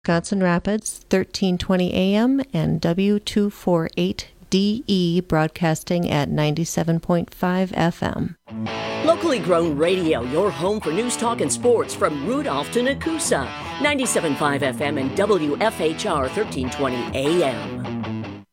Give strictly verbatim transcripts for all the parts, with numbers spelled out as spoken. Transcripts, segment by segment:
Wisconsin Rapids, thirteen twenty A M, and W two forty-eight D E broadcasting at ninety-seven point five F M. Locally grown radio, your home for news, talk, and sports from Rudolph to Nakusa. ninety-seven point five F M and W F H R thirteen twenty A M.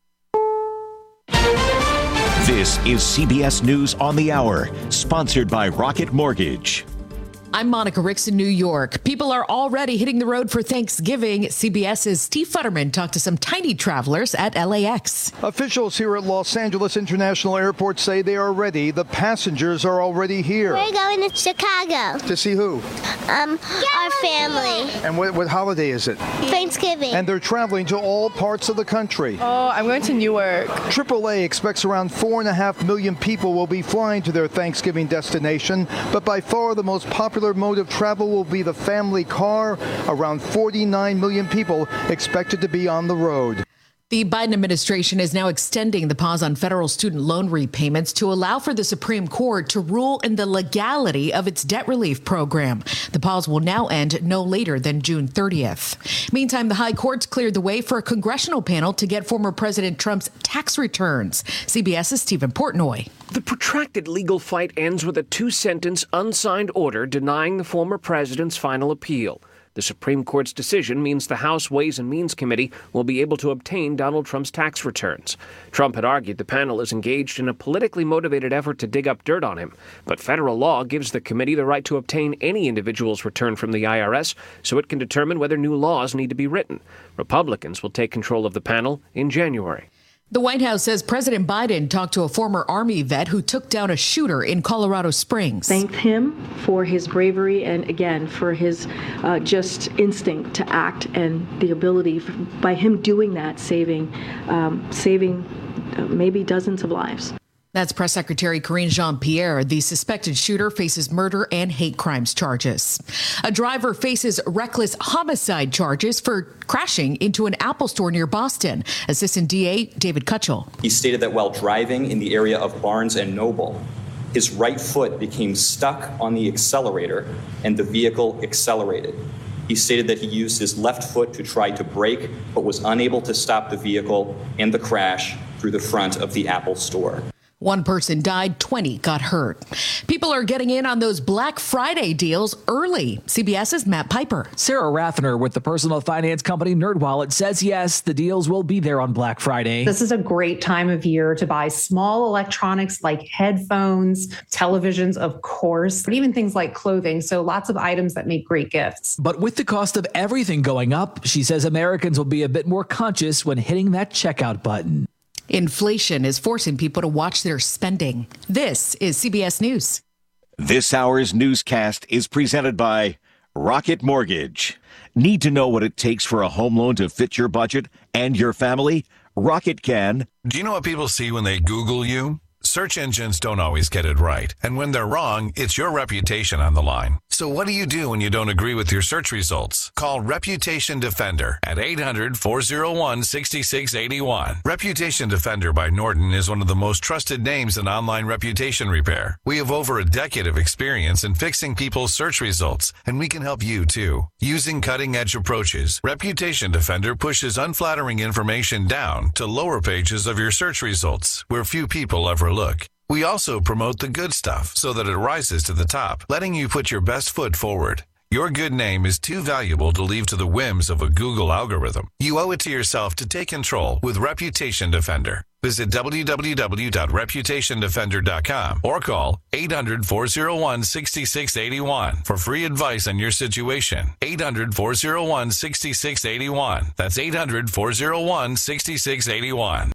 This is C B S News on the Hour, sponsored by Rocket Mortgage. I'm Monica Ricks in New York. People are already hitting the road for Thanksgiving. CBS's Steve Futterman talked to some tiny travelers at L A X. Officials here at Los Angeles International Airport say they are ready. The passengers are already here. We're going to Chicago. To see who? Um, our family. And what, what holiday is it? Thanksgiving. And they're traveling to all parts of the country. Oh, I'm going to Newark. triple A expects around four and a half million people will be flying to their Thanksgiving destination, but by far the most popular mode of travel will be the family car. Around forty-nine million people expected to be on the road. The Biden administration is now extending the pause on federal student loan repayments to allow for the Supreme Court to rule in the legality of its debt relief program. The pause will now end no later than June thirtieth. Meantime, the high courts cleared the way for a congressional panel to get former President Trump's tax returns. CBS's Stephen Portnoy. The protracted legal fight ends with a two-sentence unsigned order denying the former president's final appeal. The Supreme Court's decision means the House Ways and Means Committee will be able to obtain Donald Trump's tax returns. Trump had argued the panel is engaged in a politically motivated effort to dig up dirt on him, but federal law gives the committee the right to obtain any individual's return from the I R S so it can determine whether new laws need to be written. Republicans will take control of the panel in January. The White House says President Biden talked to a former Army vet who took down a shooter in Colorado Springs. Thanked him for his bravery and, again, for his uh, just instinct to act and the ability, by him doing that, saving, um, saving uh, maybe dozens of lives. That's Press Secretary Karine Jean-Pierre. The suspected shooter faces murder and hate crimes charges. A driver faces reckless homicide charges for crashing into an Apple store near Boston. Assistant D A David Kutchell. He stated that while driving in the area of Barnes and Noble, his right foot became stuck on the accelerator and the vehicle accelerated. He stated that he used his left foot to try to brake, but was unable to stop the vehicle and the crash through the front of the Apple store. One person died, twenty got hurt. People are getting in on those Black Friday deals early. CBS's Matt Piper. Sarah Rathner with the personal finance company NerdWallet says yes, the deals will be there on Black Friday. This is a great time of year to buy small electronics like headphones, televisions, of course, but even things like clothing. So lots of items that make great gifts. But with the cost of everything going up, she says Americans will be a bit more conscious when hitting that checkout button. Inflation is forcing people to watch their spending. This is C B S News. This hour's newscast is presented by Rocket Mortgage. Need to know what it takes for a home loan to fit your budget and your family? Rocket can. Do you know what people see when they Google you? Search engines don't always get it right. And when they're wrong, it's your reputation on the line. So what do you do when you don't agree with your search results? Call Reputation Defender at eight hundred, four oh one, six six eight one. Reputation Defender by Norton is one of the most trusted names in online reputation repair. We have over a decade of experience in fixing people's search results, and we can help you too. Using cutting-edge approaches, Reputation Defender pushes unflattering information down to lower pages of your search results, where few people ever look. We also promote the good stuff so that it rises to the top, letting you put your best foot forward. Your good name is too valuable to leave to the whims of a Google algorithm. You owe it to yourself to take control with Reputation Defender. Visit w w w dot reputation defender dot com or call eight hundred, four oh one, six six eight one for free advice on your situation. eight hundred, four oh one, six six eight one. That's eight hundred, four oh one, six six eight one.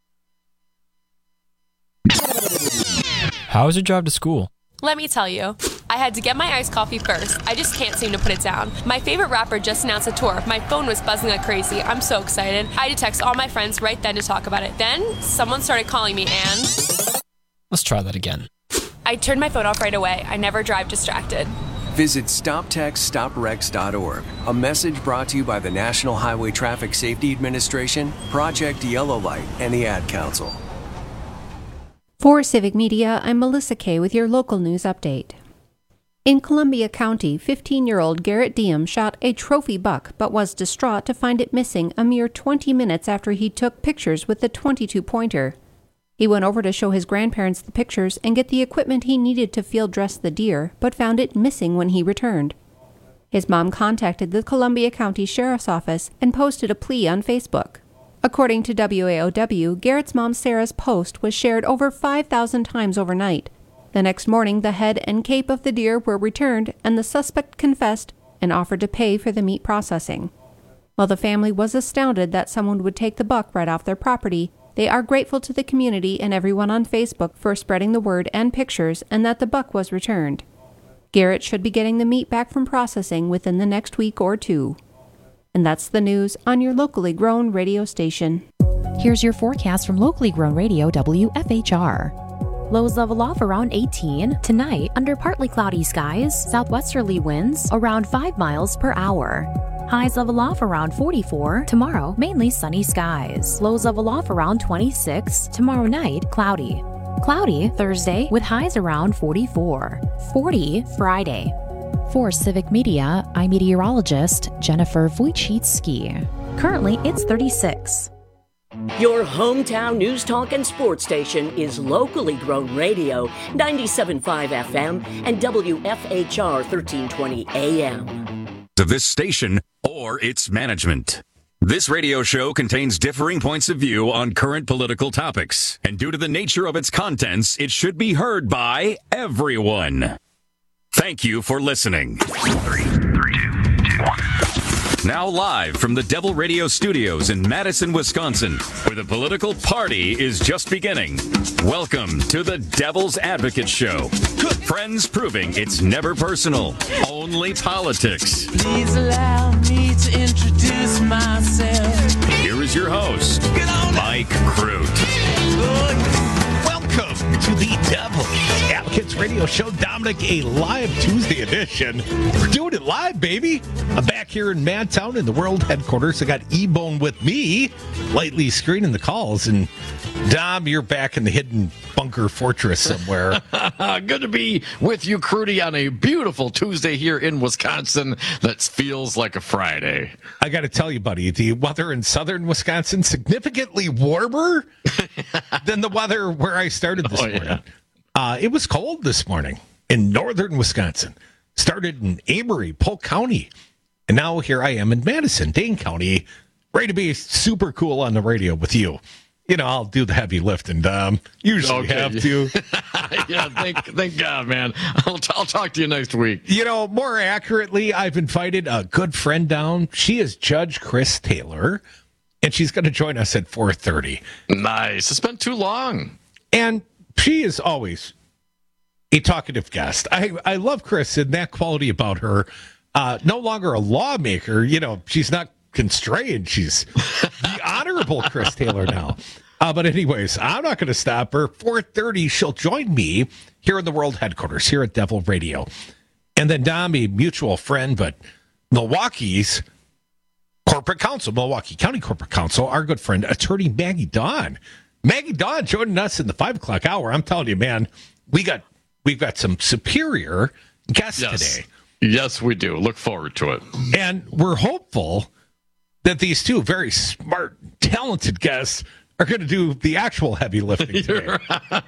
How was your drive to school? Let me tell you. I had to get my iced coffee first. I just can't seem to put it down. My favorite rapper just announced a tour. My phone was buzzing like crazy. I'm so excited. I had to text all my friends right then to talk about it. Then, someone started calling me and... Let's try that again. I turned my phone off right away. I never drive distracted. Visit stop text stop wrecks dot org. A message brought to you by the National Highway Traffic Safety Administration, Project Yellow Light, and the Ad Council. For Civic Media, I'm Melissa Kay with your local news update. In Columbia County, fifteen-year-old Garrett Diem shot a trophy buck but was distraught to find it missing a mere twenty minutes after he took pictures with the twenty-two pointer. He went over to show his grandparents the pictures and get the equipment he needed to field dress the deer, but found it missing when he returned. His mom contacted the Columbia County Sheriff's Office and posted a plea on Facebook. According to W A O W, Garrett's mom Sarah's post was shared over five thousand times overnight. The next morning, the head and cape of the deer were returned, and the suspect confessed and offered to pay for the meat processing. While the family was astounded that someone would take the buck right off their property, they are grateful to the community and everyone on Facebook for spreading the word and pictures and that the buck was returned. Garrett should be getting the meat back from processing within the next week or two. And that's the news on your locally grown radio station. Here's your forecast from locally grown radio W F H R. Lows level off around eighteen. Tonight, under partly cloudy skies, southwesterly winds around five miles per hour. Highs level off around forty-four. Tomorrow, mainly sunny skies. Lows level off around twenty-six. Tomorrow night, cloudy. Cloudy Thursday with highs around forty-four. forty Friday. For Civic Media, I'm meteorologist Jennifer Wojcicki. Currently, it's thirty-six. Your hometown news talk and sports station is locally grown radio, ninety-seven point five F M and W F H R thirteen twenty A M. To this station or its management. This radio show contains differing points of view on current political topics, and due to the nature of its contents, it should be heard by everyone. Thank you for listening. Three, three, two, two, one. Now live from the Devil Radio Studios in Madison, Wisconsin, where the political party is just beginning. Welcome to the Devil's Advocate Show. Friends proving it's never personal, only politics. Please allow me to introduce myself. Here is your host, Mike Crute. Welcome to the Devil's Advocates Radio Show. Dominic, a live Tuesday edition. We're doing it live, baby. I'm back here in Madtown in the world headquarters. I got E-Bone with me, lightly screening the calls. And Dom, you're back in the hidden bunker fortress somewhere. Good to be with you, Crudy, on a beautiful Tuesday here in Wisconsin that feels like a Friday. I got to tell you, buddy, the weather in southern Wisconsin significantly warmer than the weather where I started this oh, morning. Yeah. Uh, it was cold this morning in northern Wisconsin. Started in Amory, Polk County. And now here I am in Madison, Dane County, ready to be super cool on the radio with you. You know, I'll do the heavy lifting, Dom. Usually okay. have to. yeah, thank, thank God, man. I'll, I'll talk to you next week. You know, more accurately, I've invited a good friend down. She is Judge Chris Taylor, and she's going to join us at four thirty. Nice. It's been too long. And she is always a talkative guest. I, I love Chris and that quality about her. Uh, no longer a lawmaker. You know, she's not constrained. She's the honorable Chris Taylor now. Uh, but anyways, I'm not going to stop her. four thirty, she'll join me here in the world headquarters, here at Devil Radio. And then Dom, a mutual friend, but Milwaukee's corporate counsel, Milwaukee County Corporate Counsel, our good friend, attorney Maggie Dawn. Maggie Dawn joining us in the five o'clock hour. I'm telling you, man, we got, we've got some superior guests yes. today. Yes, we do. Look forward to it. And we're hopeful that these two very smart, talented guests are going to do the actual heavy lifting today.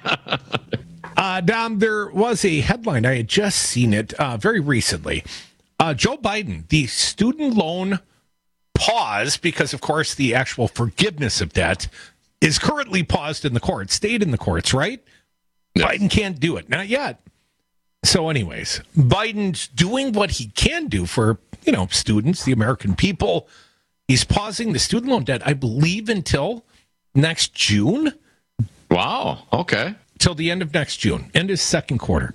uh, Dom, there was a headline. I had just seen it uh, very recently. Uh, Joe Biden, the student loan pause, because, of course, the actual forgiveness of debt is currently paused in the courts, stayed in the courts, right? Yes. Biden can't do it. Not yet. So anyways, Biden's doing what he can do for, you know, students, the American people. He's pausing the student loan debt, I believe, until next June. Wow. Okay. Till the end of next June, end of second quarter.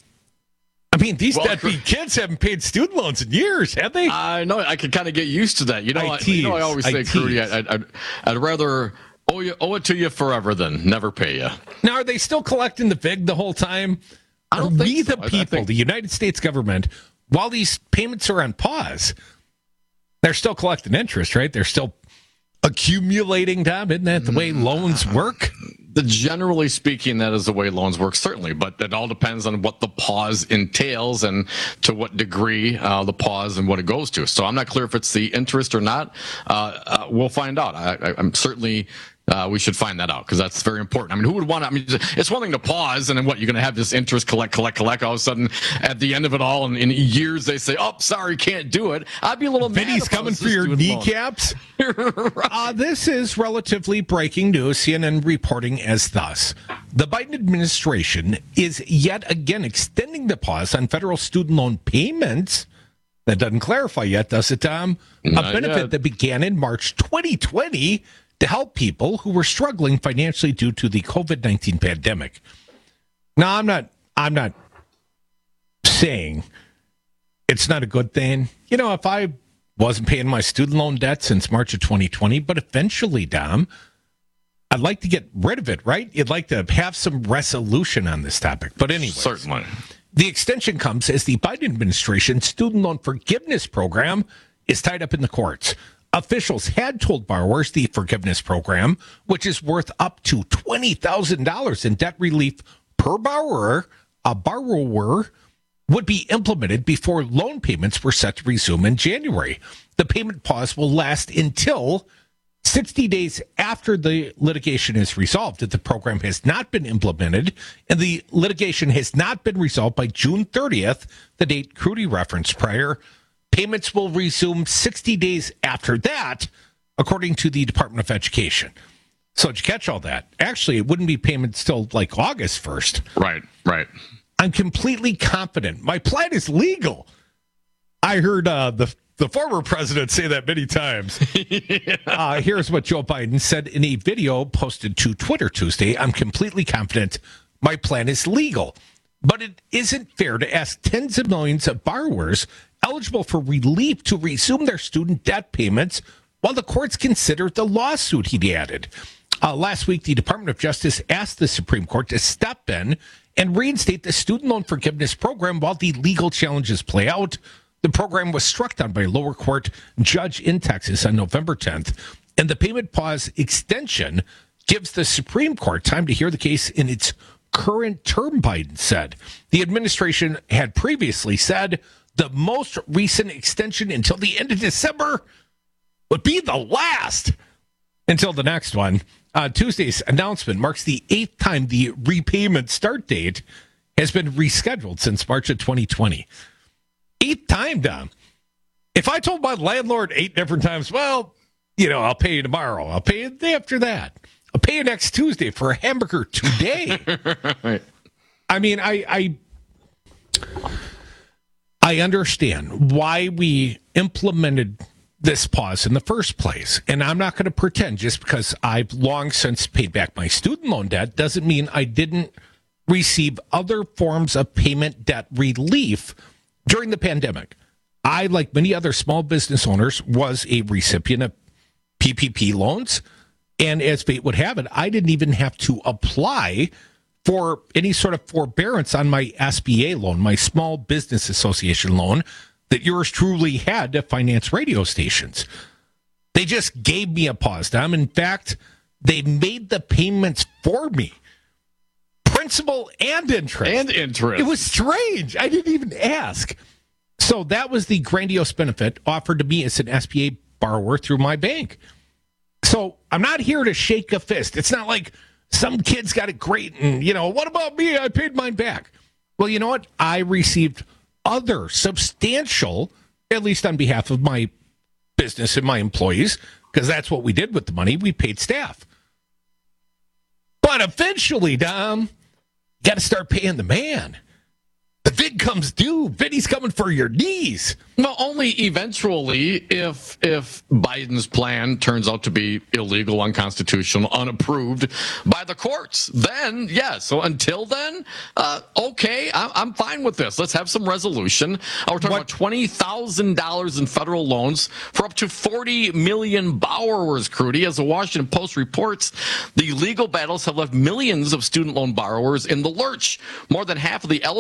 I mean, these well, deadbeat kids haven't paid student loans in years, have they? I know. I can kind of get used to that. You know, I, I, tease, you know, I always say, Crudy, I'd, I'd, I'd rather owe you, owe it to you forever than never pay you. Now, are they still collecting the vig the whole time? I don't are think we so. the people, think... the United States government, while these payments are on pause, they're still collecting interest, right? They're still accumulating, Tom. Isn't that the way loans work? the, generally speaking, that is the way loans work, certainly. But it all depends on what the pause entails and to what degree uh, the pause and what it goes to. So I'm not clear if it's the interest or not. Uh, uh, we'll find out. I, I, I'm certainly... Uh, we should find that out because that's very important. I mean, who would want to? I mean, it's one thing to pause and then what? You're going to have this interest collect, collect, collect. All of a sudden, at the end of it all, and in years they say, "Oh, sorry, can't do it." I'd be a little. Vinny's coming for your kneecaps. Right. uh, this is relatively breaking news. C N N reporting as thus: the Biden administration is yet again extending the pause on federal student loan payments. That doesn't clarify yet, does it, Tom? Not a benefit yet. that began in March twenty twenty. To help people who were struggling financially due to the COVID nineteen pandemic. Now, I'm not I'm not saying it's not a good thing. You know, if I wasn't paying my student loan debt since March of twenty twenty, but eventually, Dom, I'd like to get rid of it, right? You'd like to have some resolution on this topic. But anyway, certainly. The extension comes as the Biden administration's student loan forgiveness program is tied up in the courts. Officials had told borrowers the forgiveness program, which is worth up to twenty thousand dollars in debt relief per borrower, a borrower would be implemented before loan payments were set to resume in January. The payment pause will last until sixty days after the litigation is resolved. If the program has not been implemented and the litigation has not been resolved by June thirtieth, the date Crudy referenced prior, payments will resume sixty days after that, according to the Department of Education. So did you catch all that? Actually, it wouldn't be payments till like August first. Right, right. I'm completely confident. My plan is legal. I heard uh, the the former president say that many times. yeah. uh, here's what Joe Biden said in a video posted to Twitter Tuesday. I'm completely confident my plan is legal. But it isn't fair to ask tens of millions of borrowers eligible for relief to resume their student debt payments while the courts consider the lawsuit, he added. Uh, last week, the Department of Justice asked the Supreme Court to step in and reinstate the student loan forgiveness program while the legal challenges play out. The program was struck down by a lower court judge in Texas on November tenth, and the payment pause extension gives the Supreme Court time to hear the case in its current term, Biden said. The administration had previously said the most recent extension until the end of December would be the last until the next one. Uh, Tuesday's announcement marks the eighth time the repayment start date has been rescheduled since March of twenty twenty. Eighth time, Dom. If I told my landlord eight different times, well, you know, I'll pay you tomorrow. I'll pay you the day after that. I'll pay you next Tuesday for a hamburger today. right. I mean, I, I I understand why we implemented this pause in the first place. And I'm not going to pretend just because I've long since paid back my student loan debt doesn't mean I didn't receive other forms of payment debt relief during the pandemic. I, like many other small business owners, was a recipient of P P P loans. And as fate would have it, I didn't even have to apply for any sort of forbearance on my S B A loan, my Small Business Association loan that yours truly had to finance radio stations. They just gave me a pause, Tom. In fact, they made the payments for me. Principal and interest. And interest. It was strange. I didn't even ask. So that was the grandiose benefit offered to me as an S B A borrower through my bank. So I'm not here to shake a fist. It's not like some kids got it great and, you know, what about me? I paid mine back. Well, you know what? I received other substantial, at least on behalf of my business and my employees, because that's what we did with the money. We paid staff. But eventually, Dom, you got to start paying the man. The vid comes due. Vinny's coming for your knees. No, only eventually if if Biden's plan turns out to be illegal, unconstitutional, unapproved by the courts. Then, yes. So until then, uh, okay, I'm, I'm fine with this. Let's have some resolution. Uh, we're talking what? about twenty thousand dollars in federal loans for up to forty million borrowers, Crudy. As the Washington Post reports, the legal battles have left millions of student loan borrowers in the lurch. More than half of the eligible people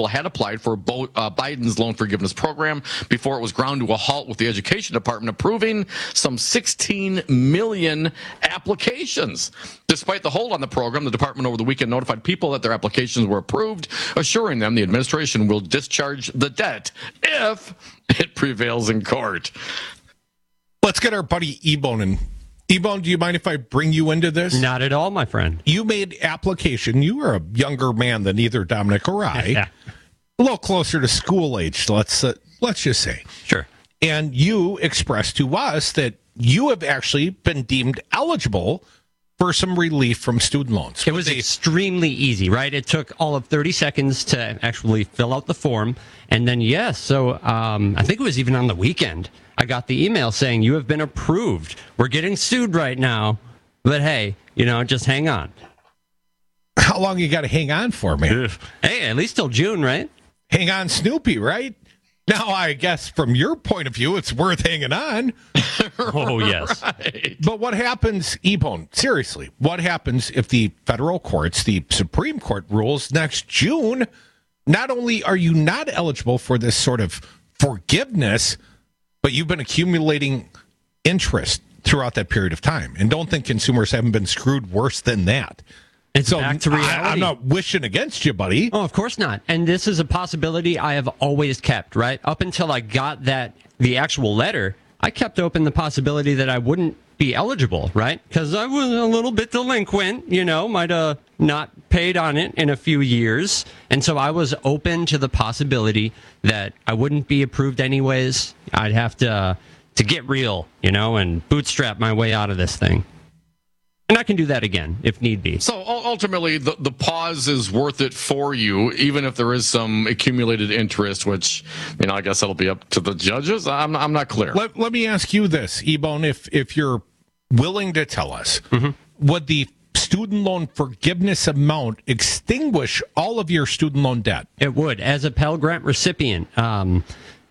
people had applied for Bo- uh, Biden's loan forgiveness program before it was ground to a halt with the Education Department approving some sixteen million applications. Despite the hold on the program, the department over the weekend notified people that their applications were approved, assuring them the administration will discharge the debt if it prevails in court. Let's get our buddy E-Bone in. E-Bone, do you mind if I bring you into this? Not at all, my friend. You made application. You are a younger man than either Dominic or I. Yeah. A little closer to school age, let's uh, let's just say. Sure. And you expressed to us that you have actually been deemed eligible for some relief from student loans. It was extremely easy, right? It took all of thirty seconds to actually fill out the form. And then, yes, so um, I think it was even on the weekend, I got the email saying, you have been approved. We're getting sued right now. But hey, you know, just hang on. How long you got to hang on for, man? Hey, at least till June, right? Hang on, Snoopy, right? Now, I guess from your point of view, it's worth hanging on. Oh, yes. Right. But what happens, E-Bone, seriously, what happens if the federal courts, the Supreme Court rules next June, not only are you not eligible for this sort of forgiveness, but you've been accumulating interest throughout that period of time. And don't think consumers haven't been screwed worse than that. It's so back to reality. I, I'm not wishing against you, buddy. Oh, of course not. And this is a possibility I have always kept, right? Up until I got that, the actual letter, I kept open the possibility that I wouldn't be eligible, right? Because I was a little bit delinquent, you know, might have not paid on it in a few years. And so I was open to the possibility that I wouldn't be approved anyways. I'd have to, uh, to get real, you know, and bootstrap my way out of this thing. And I can do that again if need be. So ultimately, the, the pause is worth it for you, even if there is some accumulated interest, which, you know, I guess that'll be up to the judges. I'm, I'm not clear. Let, let me ask you this, E-Bone, if, if you're willing to tell us, mm-hmm. would the student loan forgiveness amount extinguish all of your student loan debt? It would. As a Pell Grant recipient, um,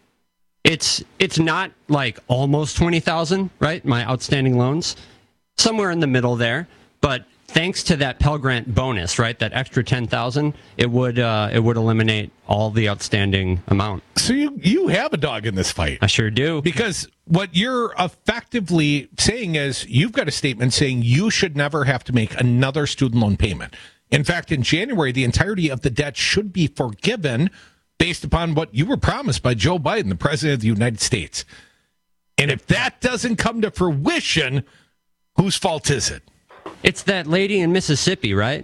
it's it's not like almost twenty thousand, right? My outstanding loans. Somewhere in the middle there, but thanks to that Pell Grant bonus, right, that extra ten thousand, it would uh, it would eliminate all the outstanding amount. So you you have a dog in this fight. I sure do. Because what you're effectively saying is you've got a statement saying you should never have to make another student loan payment. In fact, in January, the entirety of the debt should be forgiven based upon what you were promised by Joe Biden, the president of the United States. And if that doesn't come to fruition, whose fault is it? It's that lady in Mississippi, right?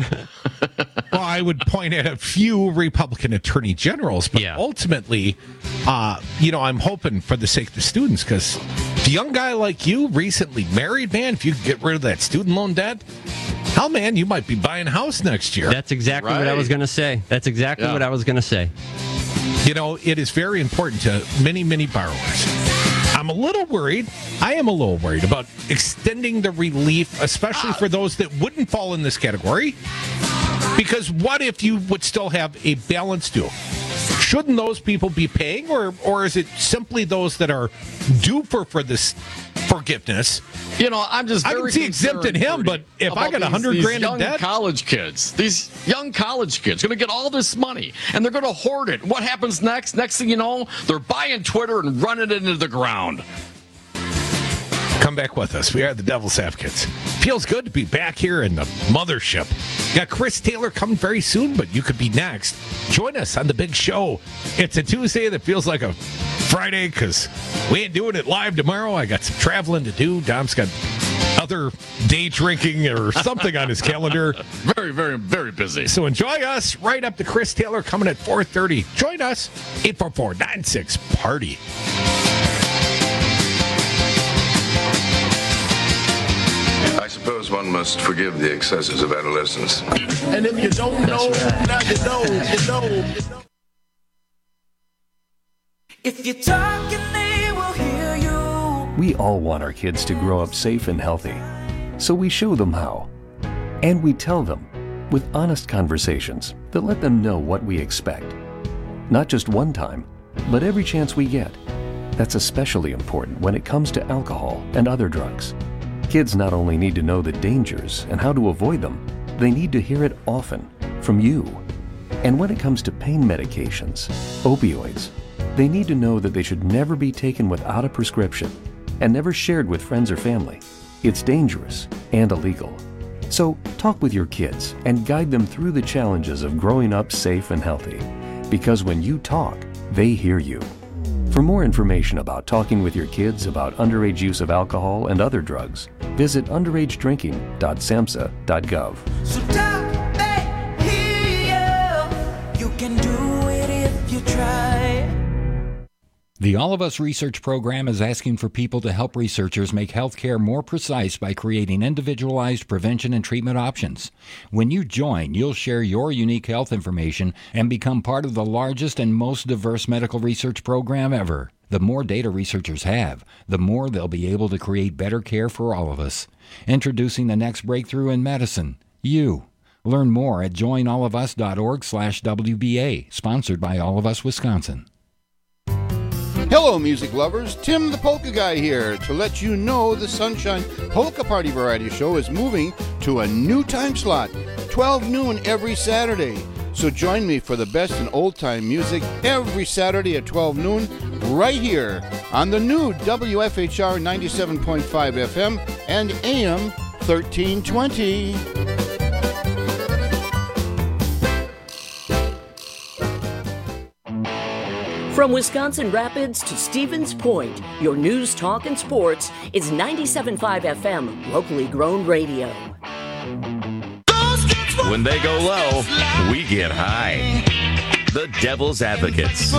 Well, I would point at a few Republican attorney generals, but yeah. ultimately, uh, you know, I'm hoping for the sake of the students, because a young guy like you, recently married, man, if you could get rid of that student loan debt, hell, man, you might be buying a house next year. That's exactly right. what I was going to say. That's exactly yeah. what I was going to say. You know, it is very important to many, many borrowers. I'm a little worried. I am a little worried about extending the relief, especially for those that wouldn't fall in this category. Because what if you would still have a balance due? Shouldn't those people be paying, or or is it simply those that are due for, for this forgiveness? You know, I'm just very I can see exempting him, but if I got a hundred grand young in debt, college kids, these young college kids, going to get all this money and they're going to hoard it. What happens next? Next thing you know, they're buying Twitter and running it into the ground. Come back with us. We are the Devil's Advocates. Feels good to be back here in the mothership. Got Chris Taylor coming very soon, but you could be next. Join us on the big show. It's a Tuesday that feels like a Friday because we ain't doing it live tomorrow. I got some traveling to do. Dom's got other day drinking or something on his calendar. Very, very, very busy. So enjoy us right up to Chris Taylor coming at four thirty. Join us, eight four four, nine six, party. I suppose one must forgive the excesses of adolescence. And if you don't know, right. now you know, you know, you know. If you're talking, they will hear you. We all want our kids to grow up safe and healthy, so we show them how. And we tell them with honest conversations that let them know what we expect. Not just one time, but every chance we get. That's especially important when it comes to alcohol and other drugs. Kids not only need to know the dangers and how to avoid them, they need to hear it often from you. And when it comes to pain medications, opioids, they need to know that they should never be taken without a prescription and never shared with friends or family. It's dangerous and illegal. So talk with your kids and guide them through the challenges of growing up safe and healthy. Because when you talk, they hear you. For more information about talking with your kids about underage use of alcohol and other drugs, visit underage drinking dot samhsa dot gov. So talk, they hear you. You can do it if you try. The All of Us Research Program is asking for people to help researchers make healthcare more precise by creating individualized prevention and treatment options. When you join, you'll share your unique health information and become part of the largest and most diverse medical research program ever. The more data researchers have, the more they'll be able to create better care for all of us. Introducing the next breakthrough in medicine, you. Learn more at join all of us dot org slash W B A, sponsored by All of Us Wisconsin. Hello, music lovers. Tim the Polka Guy here to let you know the Sunshine Polka Party Variety Show is moving to a new time slot, twelve noon every Saturday. So join me for the best in old-time music every Saturday at twelve noon right here on the new W F H R ninety-seven point five F M and A M thirteen twenty. From Wisconsin Rapids to Stevens Point, your news, talk, and sports is ninety-seven point five F M, locally grown radio. When they go low, we get high. The Devil's Advocates.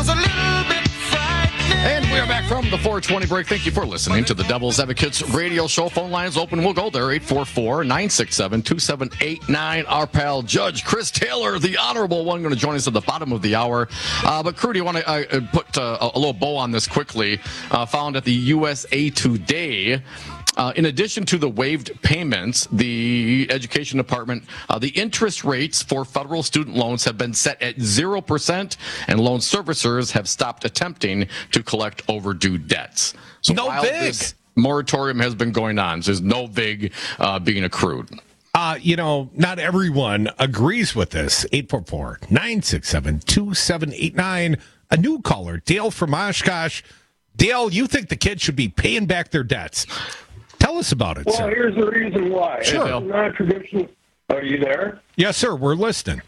And we are back from the four twenty break. Thank you for listening to the Devil's Advocates radio show. Phone lines open. We'll go there. eight four four, nine six seven, two seven eight nine. Our pal Judge Chris Taylor, the honorable one, going to join us at the bottom of the hour. Uh, but, Crudy, I want to uh, put uh, a little bow on this quickly. Uh, found at the U S A Today. Uh, in addition to the waived payments, the Education Department, uh, the interest rates for federal student loans have been set at zero percent, and loan servicers have stopped attempting to collect overdue debts. So no while vig. this moratorium has been going on, so there's no vig uh, being accrued. Uh, you know, not everyone agrees with this. eight four four, nine six seven, two seven eight nine. A new caller, Dale from Oshkosh. Dale, you think the kids should be paying back their debts. Tell us about it, well, sir. Well, here's the reason why. Sure. As a non-traditional, are you there? Yes, sir. We're listening.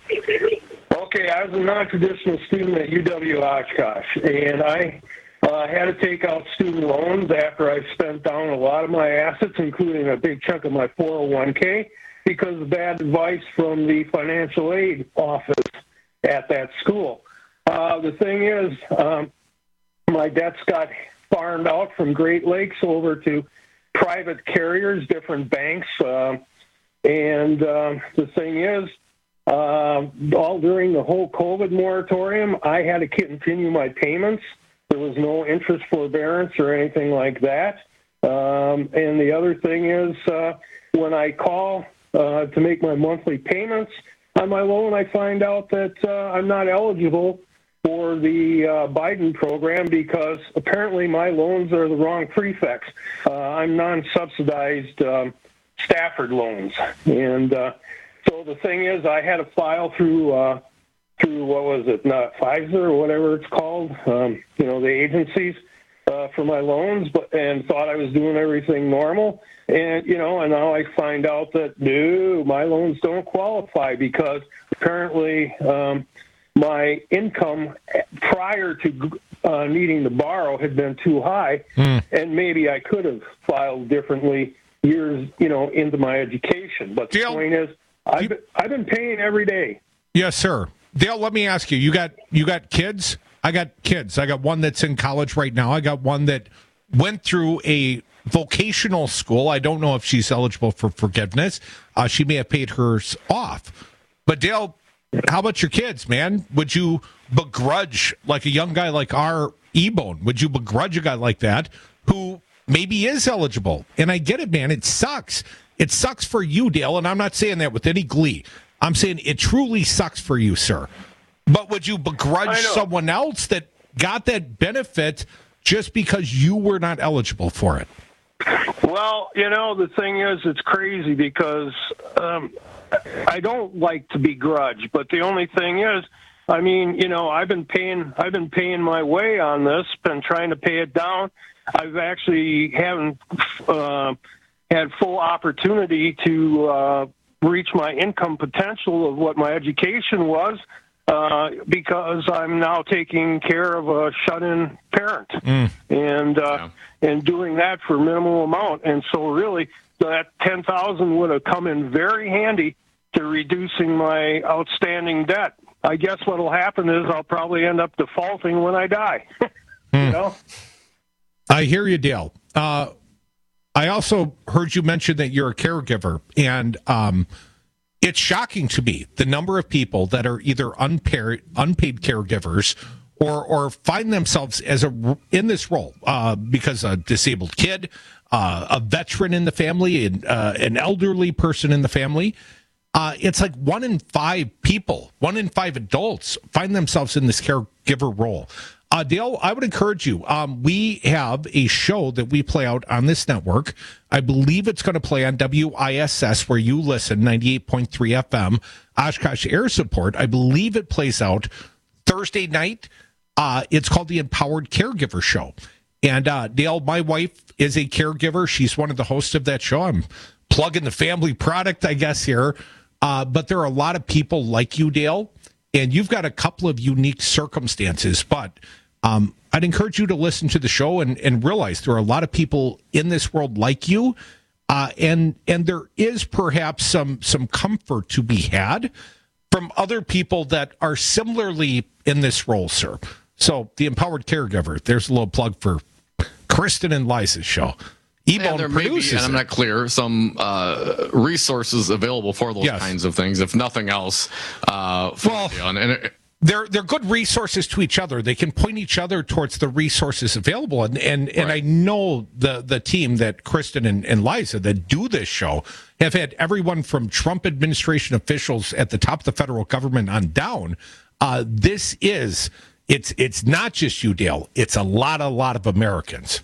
Okay, I was a non-traditional student at U W Oshkosh, and I uh, had to take out student loans after I spent down a lot of my assets, including a big chunk of my four oh one k, because of bad advice from the financial aid office at that school. Uh, the thing is, um, my debts got farmed out from Great Lakes over to private carriers, different banks, uh, and uh, the thing is, uh, all during the whole COVID moratorium, I had to continue my payments. There was no interest forbearance or anything like that. Um, and the other thing is, uh, when I call uh, to make my monthly payments on my loan, I find out that uh, I'm not eligible for the uh, Biden program because apparently my loans are the wrong prefix. Uh, I'm non-subsidized um, Stafford loans. And uh, so the thing is, I had to file through, uh, through what was it, not Pfizer or whatever it's called, um, you know, the agencies uh, for my loans, but and thought I was doing everything normal. And, you know, and now I find out that, no, my loans don't qualify because apparently um, my income prior to uh, needing to borrow had been too high, mm. and maybe I could have filed differently years, you know, into my education. But Dale, the point is, I've, you, been, I've been paying every day. Yes, sir. Dale, let me ask you, you got you got kids? I got kids. I got one that's in college right now. I got one that went through a vocational school. I don't know if she's eligible for forgiveness. Uh, she may have paid hers off. But Dale, how about your kids, man? Would you begrudge, like a young guy like our E-Bone, would you begrudge a guy like that who maybe is eligible? And I get it, man. It sucks. It sucks for you, Dale, and I'm not saying that with any glee. I'm saying it truly sucks for you, sir. But would you begrudge someone else that got that benefit just because you were not eligible for it? Well, you know, the thing is, it's crazy because um, I don't like to begrudge, but the only thing is, I mean, you know, I've been paying, I've been paying my way on this, been trying to pay it down. I've actually haven't uh, had full opportunity to uh, reach my income potential of what my education was uh, because I'm now taking care of a shut-in parent Mm. and uh, Yeah. and doing that for minimal amount. And so really, that ten thousand would have come in very handy to reducing my outstanding debt. I guess what'll happen is I'll probably end up defaulting when I die. You know? I hear you, Dale. Uh, I also heard you mention that you're a caregiver, and um, it's shocking to me the number of people that are either unpaid, unpaid caregivers or or find themselves as a in this role uh, because a disabled kid, uh, a veteran in the family, and uh, an elderly person in the family. Uh, it's like one in five people, one in five adults find themselves in this caregiver role. Uh, Dale, I would encourage you. Um, we have a show that we play out on this network. I believe it's going to play on W I S S where you listen, ninety-eight point three F M, Oshkosh Air Support. I believe it plays out Thursday night. Uh, it's called the Empowered Caregiver Show. And uh, Dale, my wife is a caregiver. She's one of the hosts of that show. I'm plugging the family product, I guess, here. Uh, but there are a lot of people like you, Dale, and you've got a couple of unique circumstances. But um, I'd encourage you to listen to the show and, and realize there are a lot of people in this world like you, uh, and and there is perhaps some some comfort to be had from other people that are similarly in this role, sir. So the Empowered Caregiver, there's a little plug for Kristen and Liza's show. And there may be, and I'm not clear, some uh, resources available for those Yes. kinds of things, if nothing else. Uh, for Well, and it, they're they're good resources to each other. They can point each other towards the resources available. And and, and I know the the team that Kristen and, and Liza that do this show have had everyone from Trump administration officials at the top of the federal government on down. Uh, this is it's it's not just you, Dale. It's a lot a lot of Americans.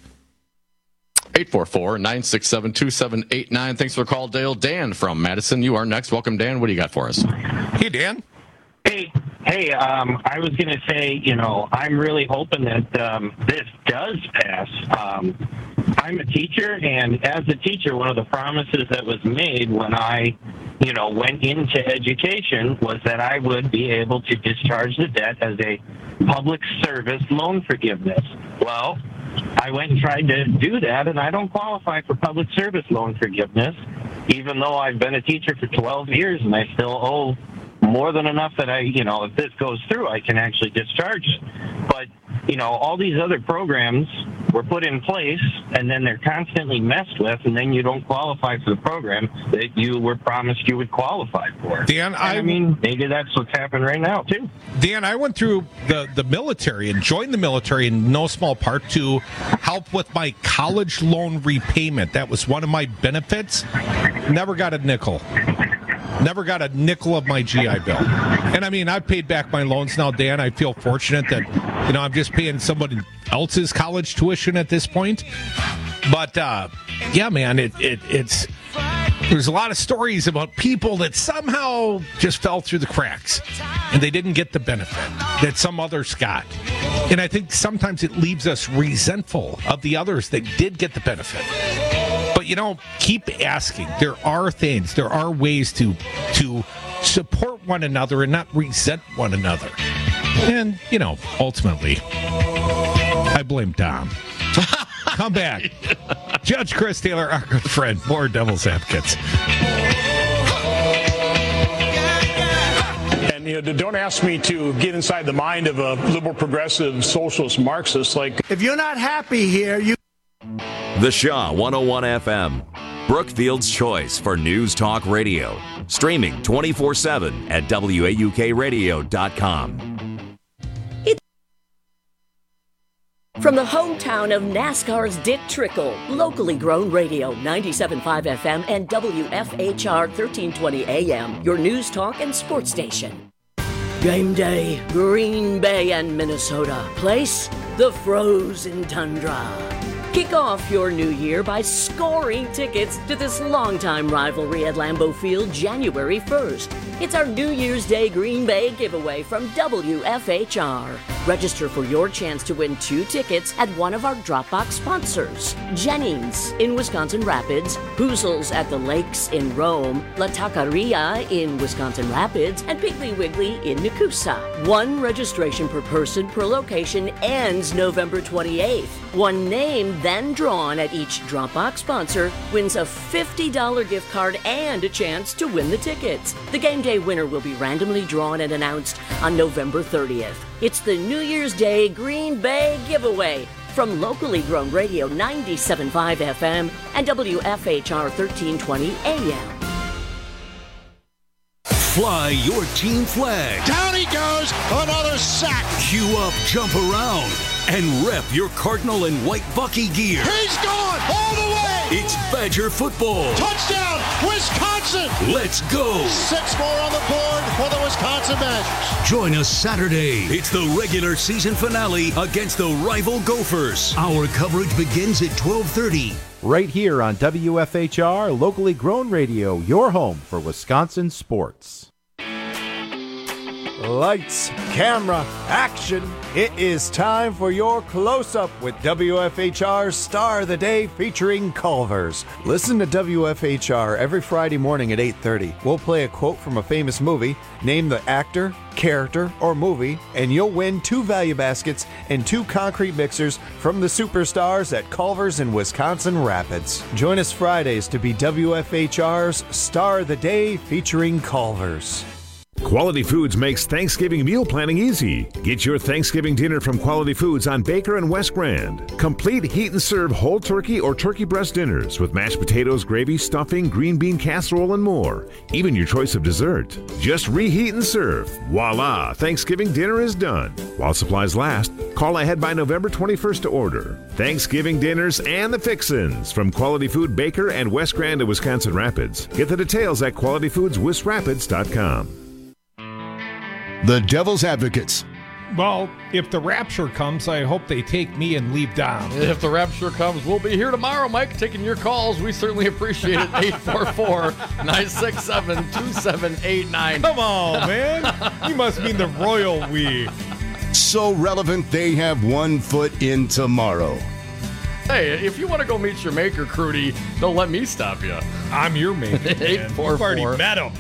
eight four four, nine six seven, two seven eight nine. Thanks for the call, Dale. Dan from Madison, you are next. Welcome, Dan. What do you got for us? Hey, Dan. Hey, hey. Um, I was going to say, you know, I'm really hoping that um, this does pass. Um, I'm a teacher, and as a teacher, one of the promises that was made when I, you know, went into education was that I would be able to discharge the debt as a public service loan forgiveness. Well, I went and tried to do that, and I don't qualify for public service loan forgiveness, even though I've been a teacher for twelve years, and I still owe more than enough that I, you know, if this goes through, I can actually discharge it. But, you know, all these other programs were put in place, and then they're constantly messed with, and then you don't qualify for the program that you were promised you would qualify for. Dan, I, I mean, maybe that's what's happening right now, too. Dan, I went through the, the military and joined the military in no small part to help with my college loan repayment. That was one of my benefits. Never got a nickel. Never got a nickel of my G I Bill. And I mean, I've paid back my loans now, Dan. I feel fortunate that, you know, I'm just paying somebody else's college tuition at this point. But, uh, yeah, man, it, it it's... There's a lot of stories about people that somehow just fell through the cracks and they didn't get the benefit that some others got. And I think sometimes it leaves us resentful of the others that did get the benefit. But, you know, keep asking. There are things, there are ways to to support one another and not resent one another. And, you know, ultimately, I blame Tom. Come back. Judge Chris Taylor, our good friend, more Devil's Advocates. And, you know, don't ask me to get inside the mind of a liberal, progressive, socialist, Marxist. Like, if you're not happy here, you... The Shaw one oh one F M, Brookfield's choice for News Talk Radio. Streaming twenty-four seven at W A U K radio dot com. From the hometown of NASCAR's Dick Trickle, locally grown radio, ninety-seven point five F M and W F H R thirteen twenty A M, your news talk and sports station. Game day, Green Bay and Minnesota. Place, the frozen tundra. Kick off your new year by scoring tickets to this longtime rivalry at Lambeau Field January first. It's our New Year's Day Green Bay giveaway from W F H R. Register for your chance to win two tickets at one of our Dropbox sponsors. Jennings in Wisconsin Rapids, Hoozles at the Lakes in Rome, La Taqueria in Wisconsin Rapids, and Piggly Wiggly in Nakusa. One registration per person per location ends November twenty-eighth. One name then drawn at each Dropbox sponsor wins a fifty dollars gift card and a chance to win the tickets. The game day winner will be randomly drawn and announced on November thirtieth. It's the New Year's Day Green Bay giveaway from locally grown radio ninety-seven point five F M and W F H R thirteen twenty A M. Fly your team flag. Down he goes, another sack. Cue up, jump around, and rep your Cardinal and white Bucky gear. He's gone all the way. It's Badger football. Touchdown, Wisconsin. Let's go. Six more on the board for the Wisconsin Badgers. Join us Saturday. It's the regular season finale against the rival Gophers. Our coverage begins at twelve thirty. Right here on W F H R, locally grown radio, your home for Wisconsin sports. Lights, camera, action. It is time for your close-up with W F H R's Star of the Day featuring Culver's. Listen to W F H R every Friday morning at eight thirty. We'll play a quote from a famous movie, name the actor, character, or movie, and you'll win two value baskets and two concrete mixers from the superstars at Culver's in Wisconsin Rapids. Join us Fridays to be W F H R's Star of the Day featuring Culver's. Quality Foods makes Thanksgiving meal planning easy. Get your Thanksgiving dinner from Quality Foods on Baker and West Grand. Complete heat and serve whole turkey or turkey breast dinners with mashed potatoes, gravy, stuffing, green bean casserole, and more. Even your choice of dessert. Just reheat and serve. Voila! Thanksgiving dinner is done. While supplies last, call ahead by November twenty-first to order. Thanksgiving dinners and the fixins from Quality Food Baker and West Grand to Wisconsin Rapids. Get the details at quality foods west rapids dot com. The Devil's Advocates. Well, if the rapture comes, I hope they take me and leave Dom. If the rapture comes, we'll be here tomorrow, Mike, taking your calls. We certainly appreciate it. eight four four, nine six seven, two seven eight nine. Come on, man. You must mean the royal we. So relevant, they have one foot in tomorrow. Hey, if you want to go meet your maker, Crudy, don't let me stop you. I'm your maker. eight four four. You've already met him.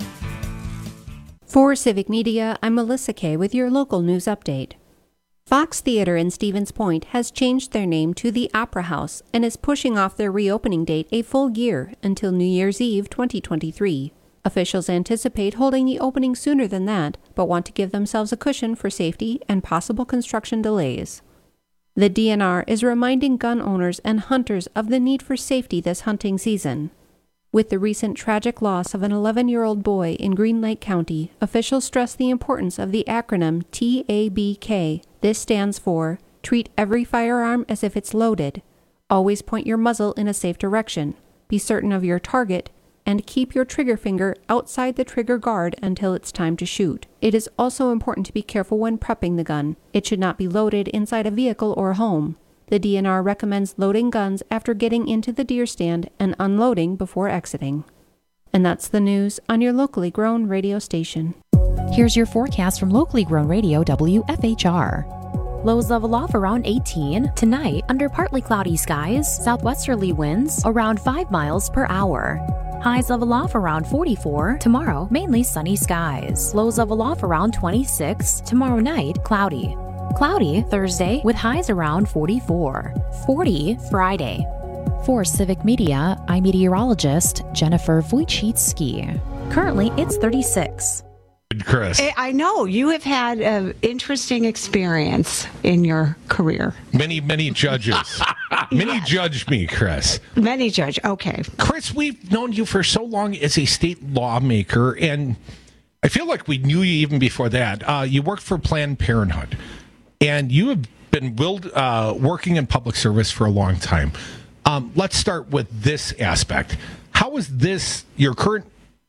For Civic Media, I'm Melissa Kay with your local news update. Fox Theater in Stevens Point has changed their name to the Opera House and is pushing off their reopening date a full year until New Year's Eve twenty twenty-three. Officials anticipate holding the opening sooner than that, but want to give themselves a cushion for safety and possible construction delays. The D N R is reminding gun owners and hunters of the need for safety this hunting season. With the recent tragic loss of an eleven-year-old boy in Green Lake County, officials stress the importance of the acronym T A B K. This stands for Treat Every Firearm as If It's Loaded, Always Point Your Muzzle in a Safe Direction, Be Certain of Your Target, and keep your trigger finger outside the trigger guard until it's time to shoot. It is also important to be careful when prepping the gun. It should not be loaded inside a vehicle or home. The D N R recommends loading guns after getting into the deer stand and unloading before exiting. And that's the news on your locally grown radio station. Here's your forecast from locally grown radio W F H R. Lows level off around eighteen. Tonight, under partly cloudy skies, southwesterly winds around five miles per hour. Highs level off around forty-four. Tomorrow, mainly sunny skies. Lows level off around twenty-six. Tomorrow night, cloudy. Cloudy Thursday with highs around forty-four. forty Friday. For Civic Media, I'm meteorologist Jennifer Wojcicki. Currently, it's thirty-six. Chris. I know. You have had an interesting experience in your career. Many, many judges. Many yes. judge me, Chris. Many judge. Okay. Chris, we've known you for so long as a state lawmaker, and I feel like we knew you even before that. Uh, you worked for Planned Parenthood. And you have been willed, uh, working in public service for a long time. Um, let's start with this aspect. How is this, your current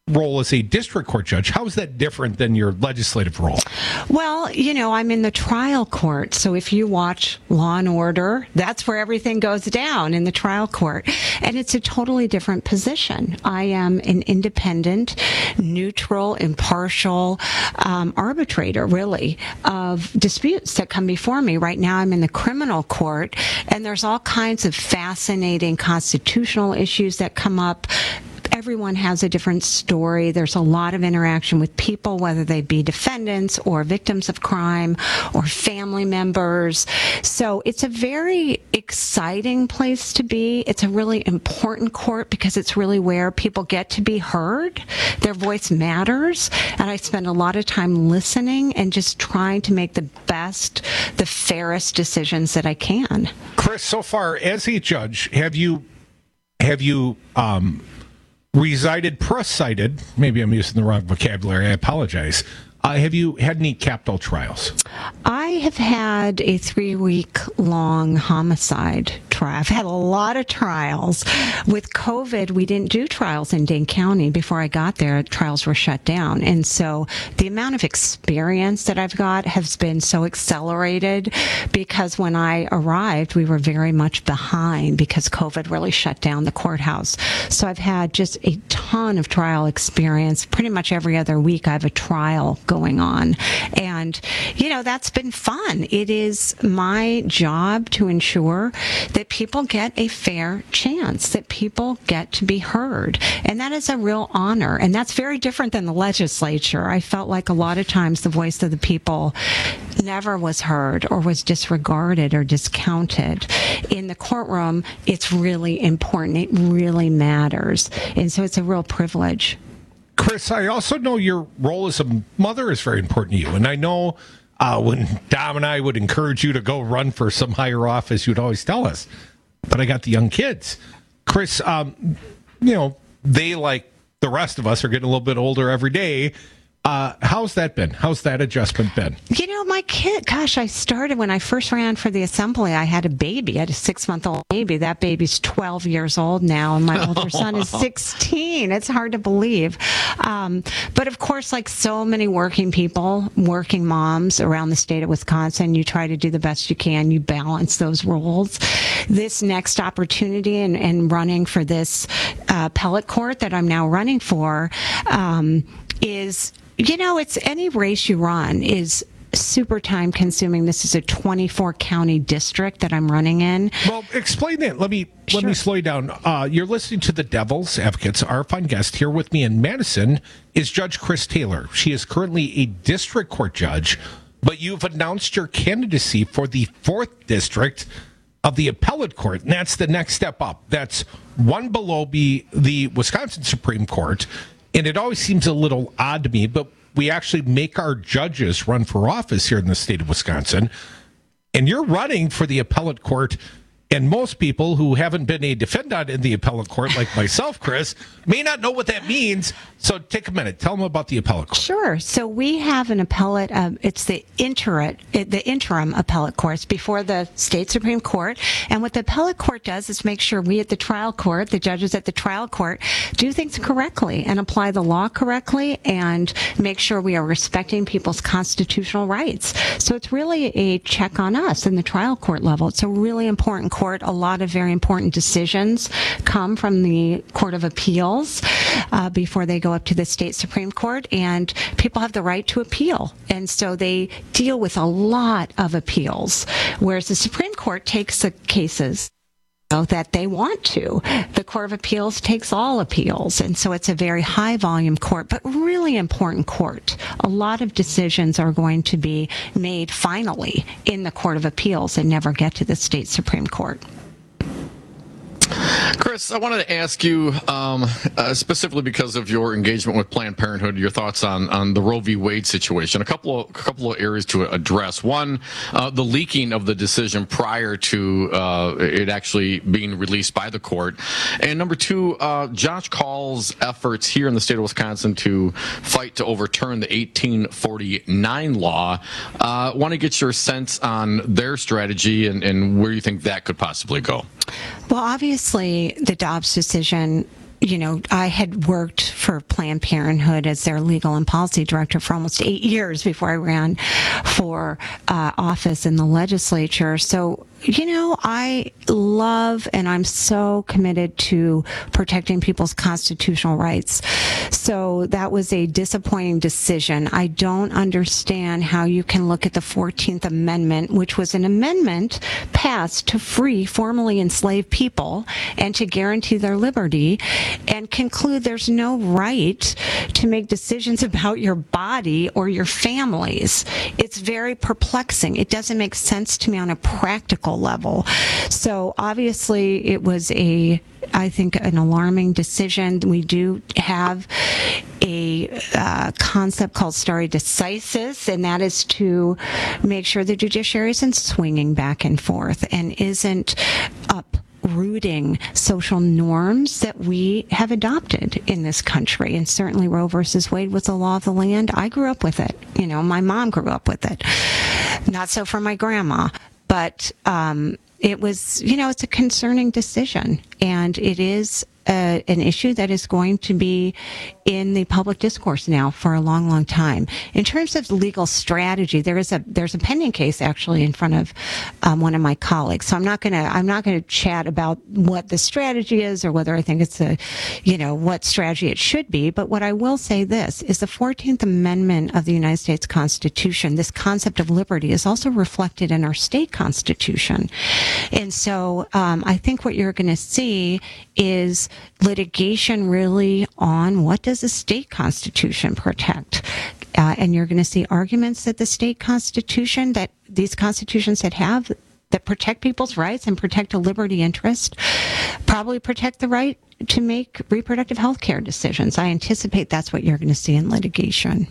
role as a district court judge. How is that different than your legislative role? Well, you know, I'm in the trial court. So if you watch Law and Order, that's where everything goes down, in the trial court. And it's a totally different position. I am an independent, neutral, impartial um, arbitrator, really, of disputes that come before me. Right now I'm in the criminal court, and there's all kinds of fascinating constitutional issues that come up. Everyone has a different story. There's a lot of interaction with people, whether they be defendants or victims of crime or family members. So it's a very exciting place to be. It's a really important court because it's really where people get to be heard. Their voice matters. And I spend a lot of time listening and just trying to make the best, the fairest decisions that I can. Chris, so far as a judge, have you, have you, um, resided, presided, maybe I'm using the wrong vocabulary, I apologize. Uh, have you had any capital trials? I have had a three-week-long homicide trial. I've had a lot of trials. With COVID, we didn't do trials in Dane County. Before I got there, trials were shut down. And so the amount of experience that I've got has been so accelerated because when I arrived, we were very much behind because COVID really shut down the courthouse. So I've had just a ton of trial experience. Pretty much every other week, I have a trial going on. And, you know, that's been fun. It is my job to ensure that people get a fair chance, that people get to be heard. And that is a real honor. And that's very different than the legislature. I felt like a lot of times the voice of the people never was heard or was disregarded or discounted. In the courtroom, it's really important. It really matters. And so it's a real privilege. Chris, I also know your role as a mother is very important to you. And I know uh, when Dom and I would encourage you to go run for some higher office, you'd always tell us, but I got the young kids. Chris, um, you know, they, like the rest of us, are getting a little bit older every day. Uh, how's that been? How's that adjustment been? You know, my kid, gosh, I started when I first ran for the assembly. I had a baby. I had a six-month-old baby. That baby's twelve years old now, and my older son is sixteen. It's hard to believe. Um, but, of course, like so many working people, working moms around the state of Wisconsin, you try to do the best you can. You balance those roles. This next opportunity and, and running for this uh, appellate court that I'm now running for um, is... You know, it's any race you run is super time consuming. This is a twenty-four county district that I'm running in. Well, explain that. Let me let sure. me slow you down. Uh, you're listening to the Devil's Advocates. Our fun guest here with me in Madison is Judge Chris Taylor. She is currently a district court judge, but you've announced your candidacy for the fourth district of the appellate court, and that's the next step up. That's one below be the Wisconsin Supreme Court. And it always seems a little odd to me, but we actually make our judges run for office here in the state of Wisconsin. And you're running for the appellate court. And most people who haven't been a defendant in the appellate court, like myself, Chris, may not know what that means. So take a minute. Tell them about the appellate court. Sure. So we have an appellate. Um, it's the interim, the interim appellate courts before the state Supreme Court. And what the appellate court does is make sure we at the trial court, the judges at the trial court, do things correctly and apply the law correctly and make sure we are respecting people's constitutional rights. So it's really a check on us in the trial court level. It's a really important court. A lot of very important decisions come from the Court of Appeals uh, before they go up to the state Supreme Court, and people have the right to appeal. And so they deal with a lot of appeals, whereas the Supreme Court takes the cases that they want to. The Court of Appeals takes all appeals, and so it's a very high volume court, but really important court. A lot of decisions are going to be made finally in the Court of Appeals and never get to the state Supreme Court. Chris, I wanted to ask you, um, uh, specifically because of your engagement with Planned Parenthood, your thoughts on, on the Roe v. Wade situation. A couple of a couple of areas to address. One, uh, the leaking of the decision prior to uh, it actually being released by the court. And number two, uh, Josh Kaul's efforts here in the state of Wisconsin to fight to overturn the eighteen forty-nine law. Uh, want to get your sense on their strategy and, and where you think that could possibly go. Well, obviously, the Dobbs decision you know, I had worked for Planned Parenthood as their legal and policy director for almost eight years before I ran for uh, office in the legislature. So, you know, I love and I'm so committed to protecting people's constitutional rights. So that was a disappointing decision. I don't understand how you can look at the fourteenth Amendment, which was an amendment passed to free formerly enslaved people and to guarantee their liberty, and conclude there's no right to make decisions about your body or your families. It's very perplexing. It doesn't make sense to me on a practical level. So obviously it was a, I think, an alarming decision. We do have a uh, concept called stare decisis, and that is to make sure the judiciary isn't swinging back and forth and isn't uprooting social norms that we have adopted in this country. And certainly Roe versus Wade was the law of the land. I grew up with it. You know, my mom grew up with it. Not so for my grandma. But um, it was, you know, it's a concerning decision, and it is uh, an issue that is going to be in the public discourse now for a long, long time. In terms of legal strategy, there is a there's a pending case actually in front of um, one of my colleagues. So I'm not gonna I'm not gonna chat about what the strategy is or whether I think it's a, you know, what strategy it should be. But what I will say this is the fourteenth Amendment of the United States Constitution. This concept of liberty is also reflected in our state constitution, and so um, I think what you're going to see is litigation really on what does the state constitution protect. Uh, and you're going to see arguments that the state constitution, that these constitutions that have, that protect people's rights and protect a liberty interest, probably protect the right to make reproductive health care decisions. I anticipate that's what you're going to see in litigation.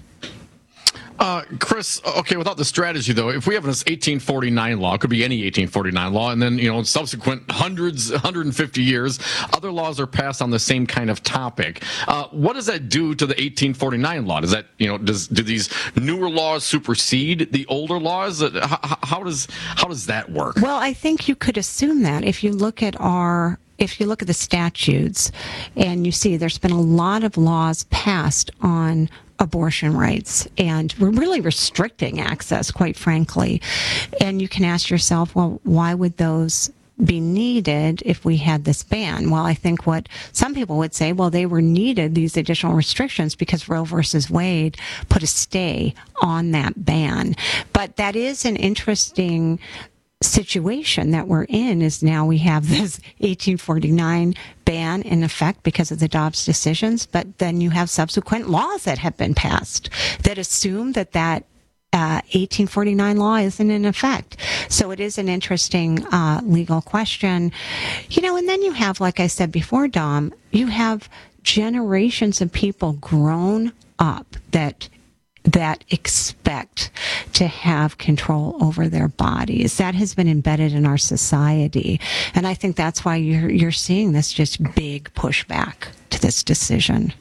Uh, Chris, okay, without the strategy, though, if we have this eighteen forty-nine law, it could be any eighteen forty-nine law, and then, you know, subsequent hundreds, one hundred fifty years, other laws are passed on the same kind of topic. Uh, what does that do to the eighteen forty-nine law? Does that, you know, does do these newer laws supersede the older laws? How, how does how does that work? Well, I think you could assume that if you look at our If you look at the statutes and you see there's been a lot of laws passed on abortion rights, and we're really restricting access, quite frankly. And you can ask yourself, well, why would those be needed if we had this ban? Well, I think what some people would say, well, they were needed, these additional restrictions, because Roe versus Wade put a stay on that ban. But that is an interesting situation that we're in, is now we have this eighteen forty-nine ban in effect because of the Dobbs decisions, but then you have subsequent laws that have been passed that assume that that uh, eighteen forty-nine law isn't in effect. So it is an interesting uh, legal question. You know, and then you have, like I said before, Dom, you have generations of people grown up that that expect to have control over their bodies. That has been embedded in our society. And I think that's why you're you're seeing this just big pushback to this decision.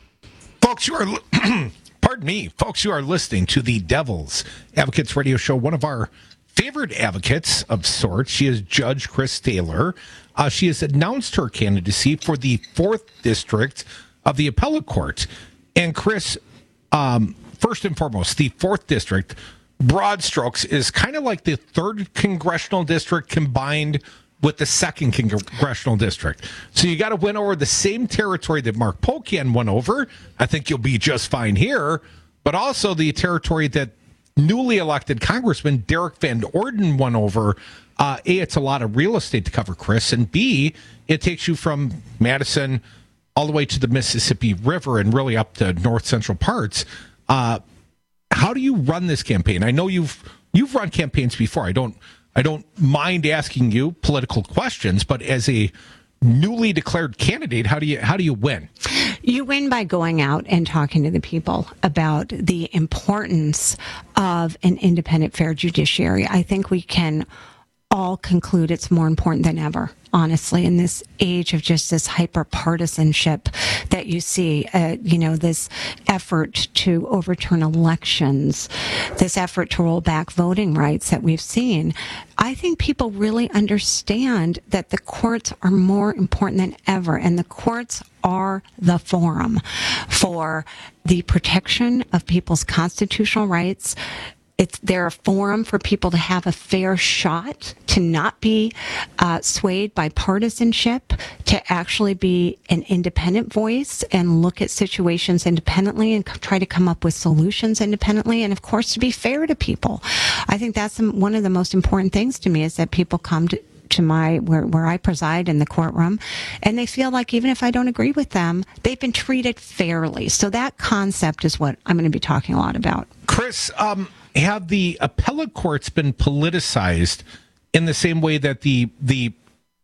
Folks, you are, pardon me, folks, you are listening to the Devil's Advocates Radio Show. One of our favorite advocates of sorts, she is Judge Chris Taylor. Uh, she has announced her candidacy for the fourth District of the Appellate Court. And Chris, um, first and foremost, the fourth District, broad strokes, is kind of like the third Congressional District combined with the second Congressional District. So you got to win over the same territory that Mark Pocan won over. I think you'll be just fine here. But also the territory that newly elected Congressman Derek Van Orden won over. Uh, A, it's a lot of real estate to cover, Chris. And B, it takes you from Madison all the way to the Mississippi River and really up to north central parts. Uh, how do you run this campaign? I know you've you've run campaigns before. I don't I don't mind asking you political questions, but as a newly declared candidate, how do you how do you win? You win by going out and talking to the people about the importance of an independent, fair judiciary. I think we can all conclude it's more important than ever, honestly, in this age of just this hyper partisanship that you see, uh, you know, this effort to overturn elections, this effort to roll back voting rights that we've seen, I think people really understand that the courts are more important than ever, and the courts are the forum for the protection of people's constitutional rights. It's, they're a forum for people to have a fair shot, to not be uh, swayed by partisanship, to actually be an independent voice and look at situations independently and c- try to come up with solutions independently, and of course to be fair to people. I think that's one of the most important things to me, is that people come to to my where, where I preside in the courtroom, and they feel like even if I don't agree with them, they've been treated fairly. So that concept is what I'm going to be talking a lot about. Chris, um, have the appellate courts been politicized in the same way that the the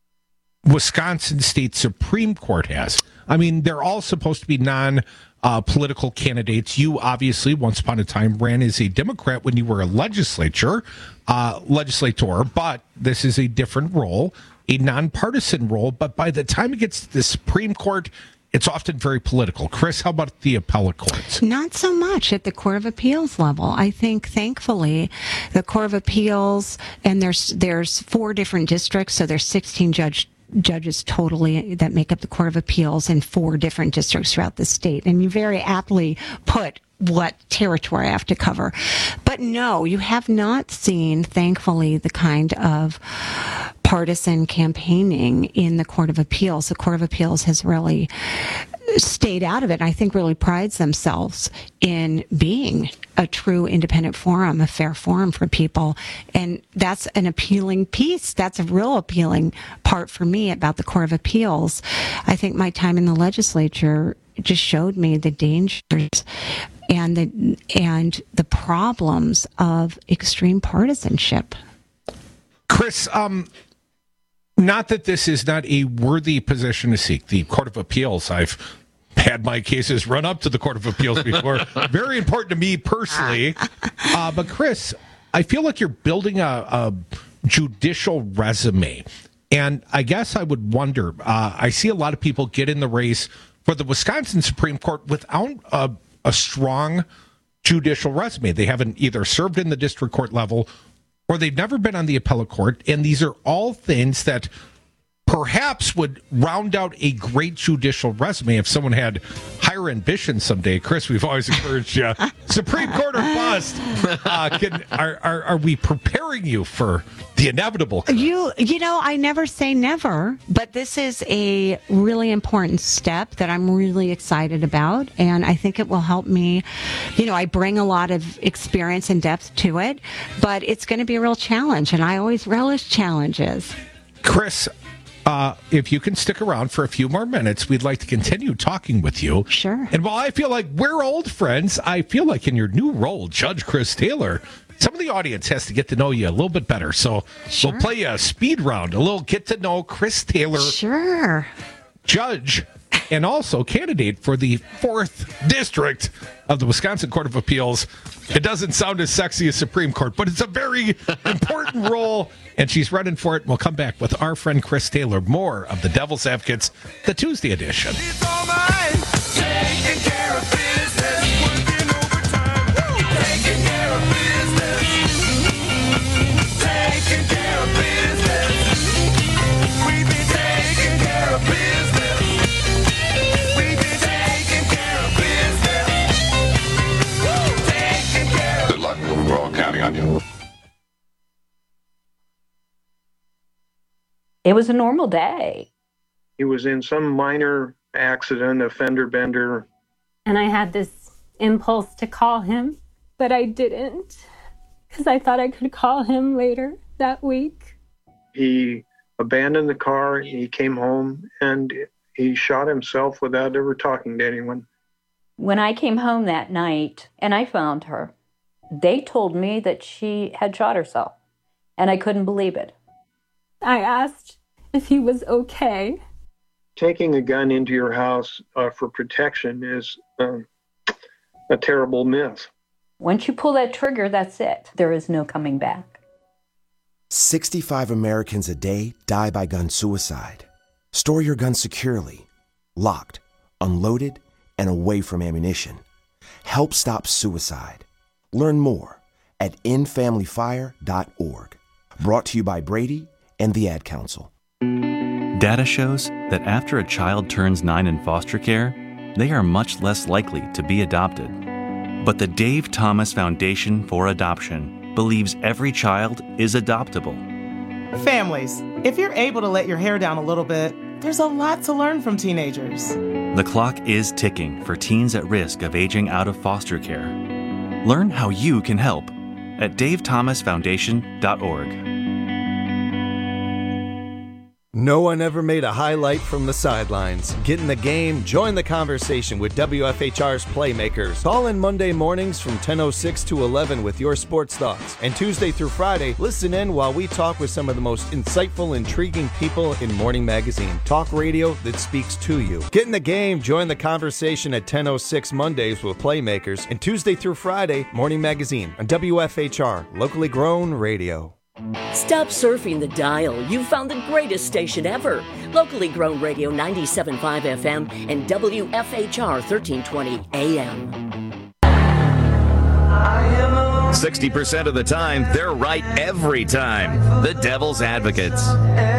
Wisconsin State Supreme Court has? I mean, they're all supposed to be non uh, political candidates. You obviously, once upon a time, ran as a Democrat when you were a legislature, uh, legislator, but this is a different role, a nonpartisan role. But by the time it gets to the Supreme Court, it's often very political. Chris, how about the appellate courts? Not so much at the Court of Appeals level. I think, thankfully, the Court of Appeals, and there's there's four different districts, so there's sixteen judge judges totally that make up the Court of Appeals in four different districts throughout the state. And you very aptly put what territory I have to cover. But no, you have not seen, thankfully, the kind of partisan campaigning in the Court of Appeals. The Court of Appeals has really stayed out of it, and I think really prides themselves in being a true independent forum, a fair forum for people. And that's an appealing piece. That's a real appealing part for me about the Court of Appeals. I think my time in the legislature just showed me the dangers and the and the problems of extreme partisanship. Chris, um, not that this is not a worthy position to seek. The Court of Appeals, I've had my cases run up to the Court of Appeals before. Very important to me personally. Uh, but Chris, I feel like you're building a, a judicial resume. And I guess I would wonder, uh, I see a lot of people get in the race for the Wisconsin Supreme Court without a, a strong judicial resume. They haven't either served in the district court level or they've never been on the appellate court. And these are all things that perhaps would round out a great judicial resume if someone had higher ambitions someday. Chris, we've always encouraged you. Supreme Court or bust. Uh, can, are, are, are we preparing you for the inevitable? You, you know, I never say never, but this is a really important step that I'm really excited about, and I think it will help me. You know, I bring a lot of experience and depth to it, but it's going to be a real challenge, and I always relish challenges. Chris, Uh, if you can stick around for a few more minutes, we'd like to continue talking with you. Sure. And while I feel like we're old friends, I feel like in your new role, Judge Chris Taylor, some of the audience has to get to know you a little bit better. So sure. We'll play a speed round, a little get to know Chris Taylor. Sure. Judge and also candidate for the fourth district of the Wisconsin Court of Appeals. It doesn't sound as sexy as Supreme Court, but it's a very important role, and she's running for it. We'll come back with our friend Chris Taylor. More of the Devil's Advocates, the Tuesday edition. It was a normal day. He was in some minor accident, a fender bender. And I had this impulse to call him, but I didn't because I thought I could call him later that week. He abandoned the car, he came home, and he shot himself without ever talking to anyone. When I came home that night and I found her, they told me that she had shot herself, and I couldn't believe it. I asked if he was okay. Taking a gun into your house uh, for protection is um, a terrible myth. Once you pull that trigger, that's it. There is no coming back. sixty-five Americans a day die by gun suicide. Store your gun securely, locked, unloaded, and away from ammunition. Help stop suicide. Learn more at end family fire dot org. Brought to you by Brady and the Ad Council. Data shows that after a child turns nine in foster care, they are much less likely to be adopted. But the Dave Thomas Foundation for Adoption believes every child is adoptable. Families, if you're able to let your hair down a little bit, there's a lot to learn from teenagers. The clock is ticking for teens at risk of aging out of foster care. Learn how you can help at dave thomas foundation dot org. No one ever made a highlight from the sidelines. Get in the game, join the conversation with W F H R's Playmakers. Call in Monday mornings from ten oh six to eleven with your sports thoughts. And Tuesday through Friday, listen in while we talk with some of the most insightful, intriguing people in Morning Magazine. Talk radio that speaks to you. Get in the game, join the conversation at ten oh six Mondays with Playmakers. And Tuesday through Friday, Morning Magazine on W F H R, locally grown radio. Stop surfing the dial. You've found the greatest station ever. Locally grown radio ninety-seven point five F M and W F H R thirteen twenty A M. sixty percent of the time, they're right every time. The Devil's Advocates.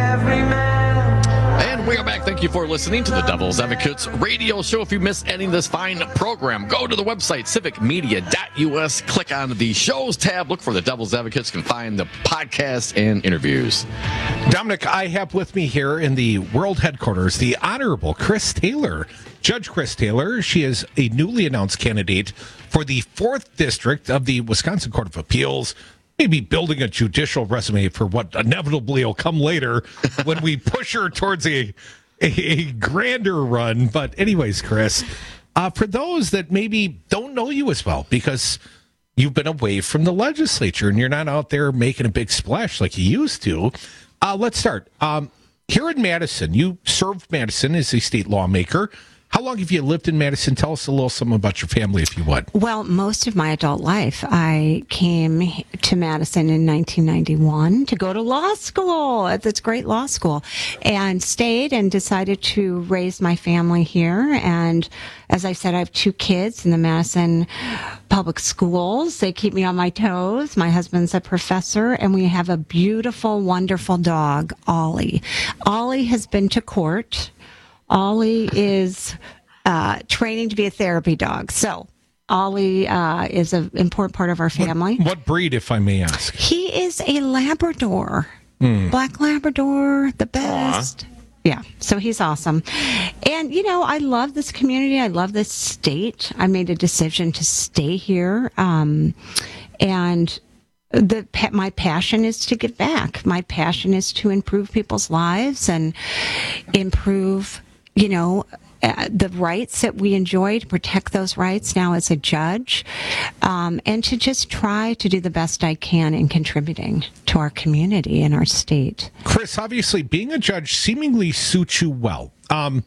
And we are back. Thank you for listening to the Devil's Advocates radio show. If you missed any of this fine program, go to the website, civic media dot U S. Click on the shows tab. Look for the Devil's Advocates. You can find the podcast and interviews. Dominic, I have with me here in the world headquarters the Honorable Chris Taylor. Judge Chris Taylor. She is a newly announced candidate for the fourth District of the Wisconsin Court of Appeals. Maybe building a judicial resume for what inevitably will come later when we push her towards a, a, a grander run. But anyways, Chris, uh, for those that maybe don't know you as well, because you've been away from the legislature and you're not out there making a big splash like you used to, uh, let's start. Um, here in Madison, you served Madison as a state lawmaker. How long have you lived in Madison? Tell us a little something about your family, if you would. Well, most of my adult life. I came to Madison in nineteen ninety-one to go to law school. It's a great law school. And stayed and decided to raise my family here. And as I said, I have two kids in the Madison public schools. They keep me on my toes. My husband's a professor, and we have a beautiful, wonderful dog, Ollie. Ollie has been to court. Ollie is uh, training to be a therapy dog. So Ollie uh, is an important part of our family. What, what breed, if I may ask? He is a Labrador. Hmm. Black Labrador, the best. Aww. Yeah, so he's awesome. And, you know, I love this community. I love this state. I made a decision to stay here. Um, and the my passion is to give back. My passion is to improve people's lives and improve, you know, uh, the rights that we enjoy, to protect those rights now as a judge, um, and to just try to do the best I can in contributing to our community and our state. Chris, obviously, being a judge seemingly suits you well. Um,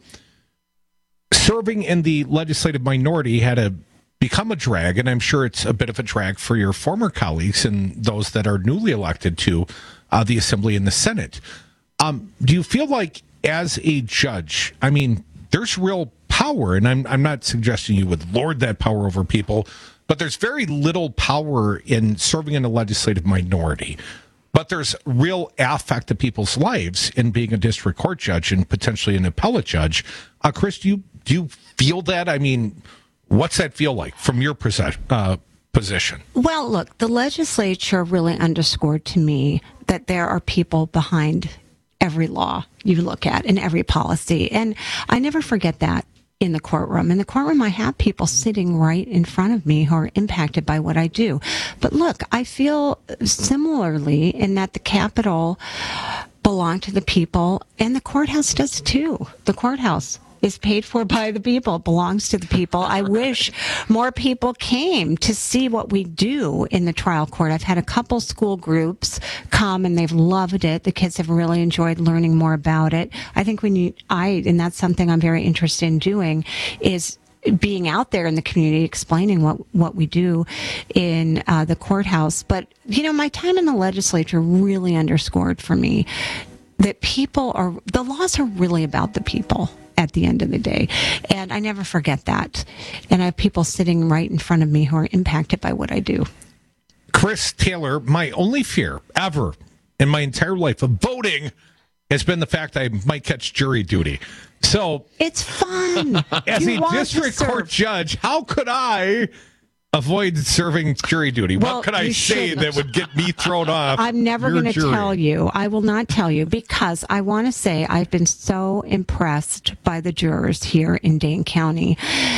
serving in the legislative minority had a become a drag, and I'm sure it's a bit of a drag for your former colleagues and those that are newly elected to uh, the Assembly and the Senate. Um, do you feel like, as a judge, I mean, there's real power, and I'm I'm not suggesting you would lord that power over people, but there's very little power in serving in a legislative minority. But there's real affect to people's lives in being a district court judge and potentially an appellate judge. Uh, Chris, do you do you feel that? I mean, what's that feel like from your uh, position? Well, look, the legislature really underscored to me that there are people behind every law you look at and every policy. And I never forget that in the courtroom. In the courtroom, I have people sitting right in front of me who are impacted by what I do. But look, I feel similarly in that the Capitol belongs to the people, and the courthouse does too. The courthouse is paid for by the people, belongs to the people. I wish more people came to see what we do in the trial court. I've had a couple school groups come and they've loved it. The kids have really enjoyed learning more about it. I think we need, I, and that's something I'm very interested in doing, is being out there in the community, explaining what, what we do in uh, the courthouse. But, you know, my time in the legislature really underscored for me that people are, the laws are really about the people. at the end of the day. And I never forget that. And I have people sitting right in front of me who are impacted by what I do. Chris Taylor, my only fear ever in my entire life of voting has been the fact I might catch jury duty. So it's fun. As You a want to district serve. court judge, how could I avoid serving jury duty? Well, what could I you say shouldn't. that would get me thrown off? I'm never your going to jury? tell you. I will not tell you because I want to say I've been so impressed by the jurors here in Dane County.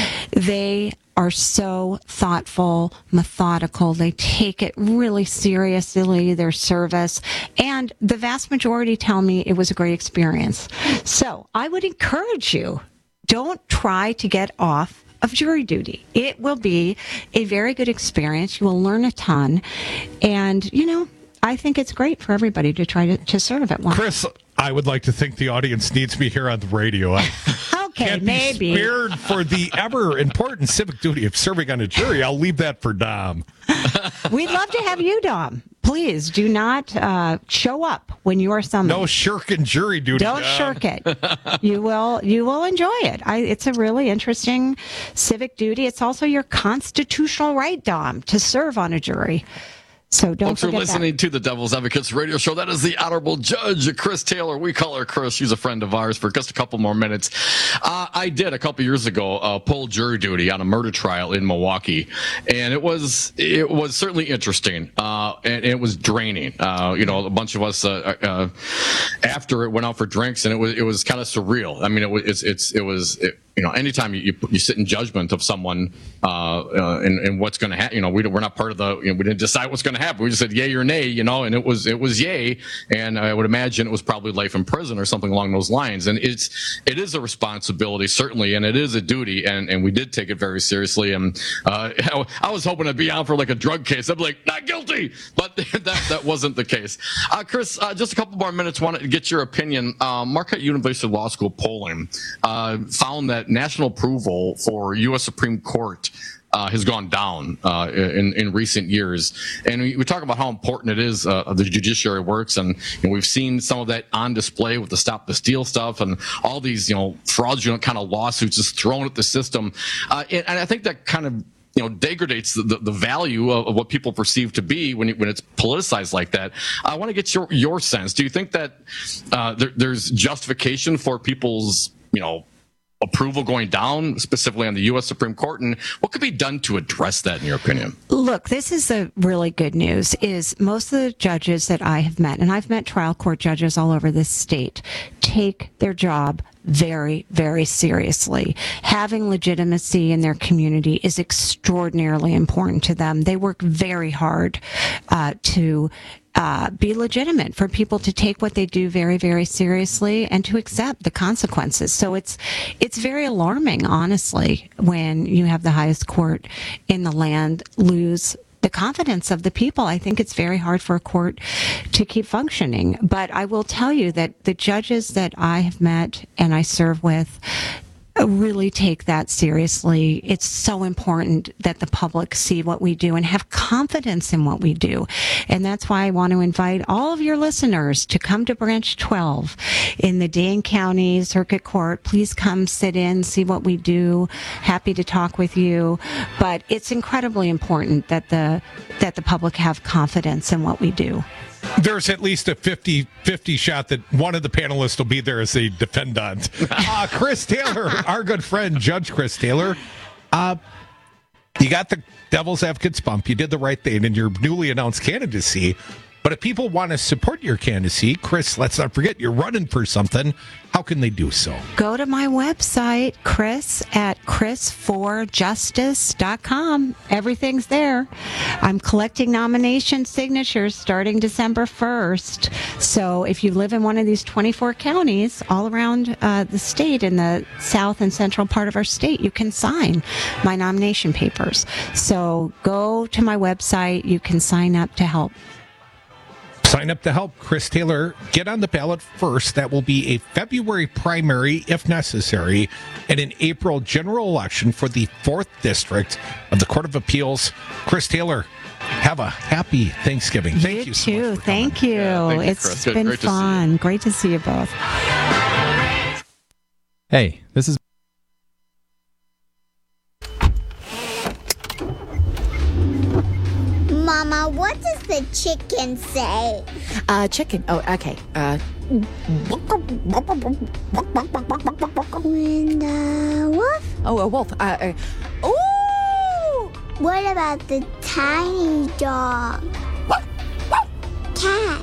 They are so thoughtful, methodical. They take it really seriously, their service. And the vast majority tell me it was a great experience. So I would encourage you, don't try to get off of jury duty. It will be a very good experience. You will learn a ton. And, you know, I think it's great for everybody to try to, to serve at once. Chris, I would like to think the audience needs me here on the radio. I okay, can't maybe. be spared for the ever important civic duty of serving on a jury. I'll leave that for Dom. We'd love to have you, Dom. Please do not uh, show up when you are summoned. No shirking jury duty. Don't Dom. shirk it. You will. You will enjoy it. I, it's a really interesting civic duty. It's also your constitutional right, Dom, to serve on a jury. So don't Folks are forget listening that. to the Devil's Advocates radio show. That is the Honorable Judge, Chris Taylor. We call her Chris. She's a friend of ours for just a couple more minutes. Uh, I did a couple years ago uh, pull jury duty on a murder trial in Milwaukee, and it was it was certainly interesting, uh, and it was draining. Uh, you know, a bunch of us uh, uh, after it went out for drinks, and it was it was kind of surreal. I mean, it was it's, it's it was. It, you know, anytime you, you you sit in judgment of someone uh, uh, and, and what's going to happen, you know, we don't, we're not part of the, you know, we didn't decide what's going to happen. We just said yay or nay, you know, and it was it was yay, and I would imagine it was probably life in prison or something along those lines. And it's it is a responsibility certainly, and it is a duty, and, and we did take it very seriously. And uh, I was hoping to be on for like a drug case. I'd be like, not guilty, but that that wasn't the case. Uh, Chris, uh, just a couple more minutes. Wanted to get your opinion. Uh, Marquette University Law School polling uh, found that national approval for U S Supreme Court uh, has gone down uh, in, in recent years. And we, we talk about how important it is uh, the judiciary works. And you know, we've seen some of that on display with the Stop the Steal stuff and all these, you know, fraudulent kind of lawsuits just thrown at the system. Uh, and, and I think that kind of, you know, degrades the, the, the value of, of what people perceive to be when it, when it's politicized like that. I want to get your, your sense. Do you think that uh, there, there's justification for people's, you know, approval going down, specifically on the U S Supreme Court, and what could be done to address that, in your opinion? Look, this is the really good news, is most of the judges that I have met, and I've met trial court judges all over this state, take their job very, very seriously. Having legitimacy in their community is extraordinarily important to them. They work very hard uh, to Uh, be legitimate, for people to take what they do very, very seriously and to accept the consequences. So it's it's very alarming, honestly, when you have the highest court in the land lose the confidence of the people. I think it's very hard for a court to keep functioning. But I will tell you that the judges that I have met and I serve with really take that seriously. It's so important that the public see what we do and have confidence in what we do. And that's why I want to invite all of your listeners to come to Branch twelve in the Dane County Circuit Court. Please come sit in, see what we do. Happy to talk with you. But it's incredibly important that the that the public have confidence in what we do. There's at least a fifty fifty shot that one of the panelists will be there as a defendant. Uh, Chris Taylor, our good friend, Judge Chris Taylor. Uh, you got the Devil's Advocates bump. You did the right thing in your newly announced candidacy. But if people want to support your candidacy, Chris, let's not forget you're running for something. How can they do so? Go to my website, Chris at chris for justice dot com. Everything's there. I'm collecting nomination signatures starting December first. So if you live in one of these twenty-four counties all around uh, the state, in the south and central part of our state, you can sign my nomination papers. So go to my website. You can sign up to help. Sign up to help Chris Taylor get on the ballot first. That will be a February primary, if necessary, and an April general election for the fourth District of the Court of Appeals. Chris Taylor, have a happy Thanksgiving. Thank you, you so too. much for Thank you. Yeah, thank you, it's Chris. Good. been Great to see fun. Great to see you both. Hey, Grandma, what does the chicken say? Uh, chicken. Oh, okay. Uh, when the wolf? oh, a wolf. Uh, uh, ooh! What about the tiny dog? Cat?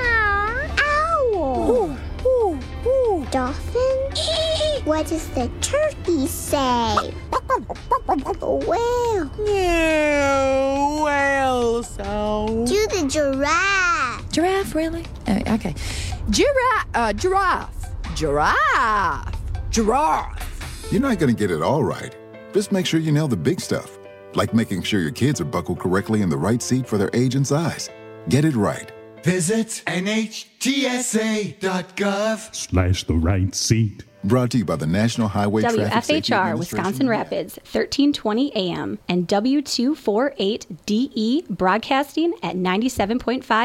Owl? Ooh, ooh, ooh. Dolphin? What does the turkey say? Whale? Yeah, whale sound. Do the giraffe. Giraffe, really? Uh, okay. Giraffe. Uh, giraffe. Giraffe. Giraffe. You're not going to get it all right. Just make sure you nail the big stuff, like making sure your kids are buckled correctly in the right seat for their age and size. Get it right. Visit N H T S A dot gov slash the right seat. Brought to you by the National Highway W Traffic Safety F H R Administration. Wisconsin Rapids, thirteen twenty A M and W two forty-eight D E broadcasting at ninety-seven point five